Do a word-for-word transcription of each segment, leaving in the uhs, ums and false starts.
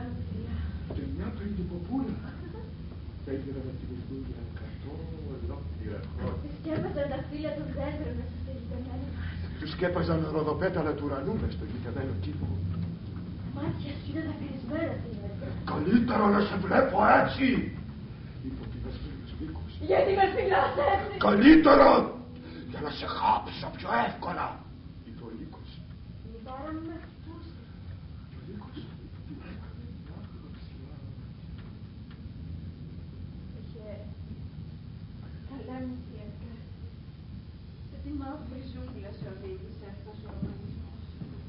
κάνω τη δουλειά. Και μια πριγκιποπούλα. Θα ήθελα να θυμηθούν για εκατό ολόκληρα χρόνια. Σκέπαζαν τα φύλλα των δέντρων μέσα στο γειτονιανό. Τους σκέπαζαν ροδοπέταλα του ουρανού μες στο γειτονιανό κήπο. Τα μάτια σου είναι δακρυσμένα, Φίλιππε. Καλύτερο να σε βλέπω έτσι. Είπε ο πεινασμένος Νίκος. Γιατί με φυλάς έτσι. Καλύτερο για να σε χάψω πιο εύκολα. Είπε ο Νίκος. Η μητέρα μου με χτούσε. Ο Νίκος την έκανε μια χρωξιά. Είχε καλά μου διάρκεια. Σε τι μαύρη ζούγκλα σε οδήγησε αυτός ο ρομανισμός.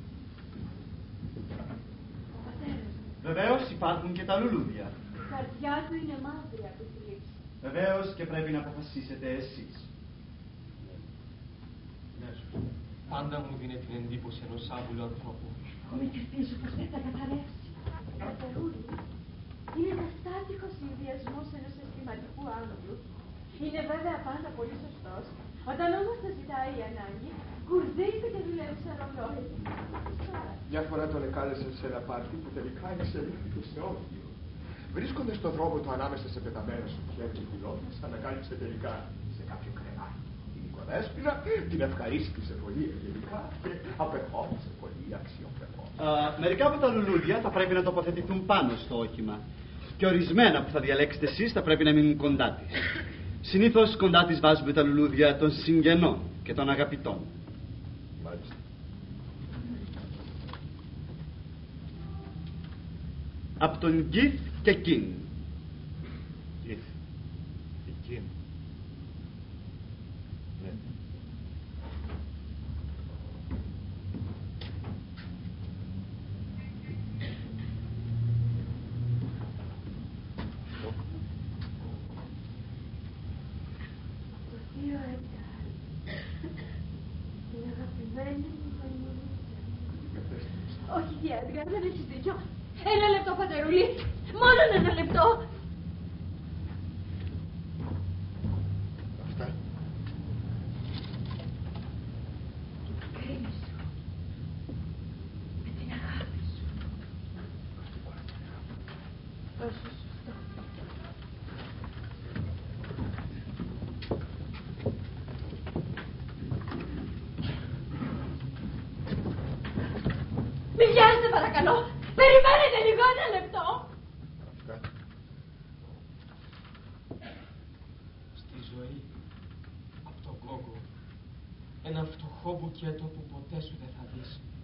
Ο πατέρας μου. Βεβαίως υπάρχουν και τα λουλούδια. Η καρδιά του είναι μαύρη από τη θλίψη. Βεβαίως και πρέπει να αποφασίσετε εσείς. Ναι, σωστά. Πάντα μου δίνει την εντύπωση ενός άβουλου ανθρώπου. Ακόμη και ελπίζω πως δεν θα καταρρεύσει. Κατερούλη. Είναι αναστάτικος συνδυασμός ενός αισθηματικού άνοδου. Είναι βέβαια πάντα πολύ σωστός. Όταν όμως το ζητάει η ανάγκη, κουρδίζει και δουλεύει σαν ρολόι. Μια φορά τον εκάλεσαν σε ένα πάρτι που τελικά εξελίχθηκε σε όργιο. Βρίσκοντας στον δρόμο του ανάμεσα σε πεταμένα σου χέρια πυλώνες, ανακάλυψε τελικά σε κάποιο κρεβάτι την οικοδέσποινα, την ευχαρίστησε πολύ ευγενικά και απεχώρησε πολύ αξιοπρεπώς. Μερικά από τα λουλούδια θα πρέπει να τοποθετηθούν πάνω στο όχημα. Και ορισμένα που θα διαλέξετε εσείς θα πρέπει να μείνουν κοντά της. Συνήθως κοντά της βάζουμε τα λουλούδια των συγγενών και των αγαπητών. Μάλιστα. Από τον Γκίθ και Κιν. Γκίθ και Κιν. Ναι. Το θείο Ένταρ. Την αγαπημένη μου Βανιούλα. Όχι, Διάντρια, δεν έχεις δίκιο. Ένα λεπτό, πατερούλη. Μόνο ένα λεπτό. Αυτά. Το πικρίνι σου. Με την αγάπη σου. Τόσο σωστό. Μη βιάζετε, παρακαλώ. Περιμένετε λίγο ένα λεπτό. Αυτά. Στη ζωή, από τον κόκκο, ένα φτωχό μπουκέτο που ποτέ σου δεν θα δεις.